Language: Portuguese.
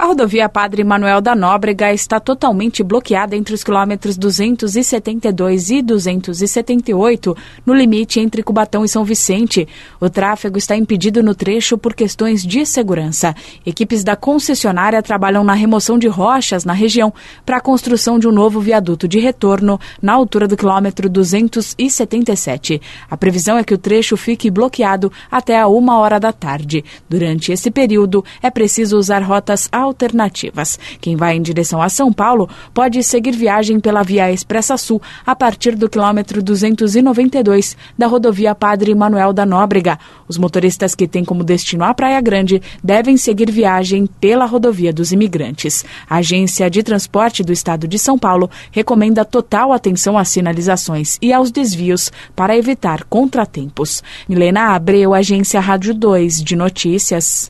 A rodovia Padre Manuel da Nóbrega está totalmente bloqueada entre os quilômetros 272 e 278, no limite entre Cubatão e São Vicente. O tráfego está impedido no trecho por questões de segurança. Equipes da concessionária trabalham na remoção de rochas na região para a construção de um novo viaduto de retorno na altura do quilômetro 277. A previsão é que o trecho fique bloqueado até a 1h da tarde. Durante esse período, é preciso usar rotas alternativas. Quem vai em direção a São Paulo pode seguir viagem pela Via Expressa Sul a partir do quilômetro 292 da rodovia Padre Manuel da Nóbrega. Os motoristas que têm como destino a Praia Grande devem seguir viagem pela rodovia dos Imigrantes. A Agência de Transporte do Estado de São Paulo recomenda total atenção às sinalizações e aos desvios para evitar contratempos. Milena Abreu, Agência Rádio 2 de Notícias.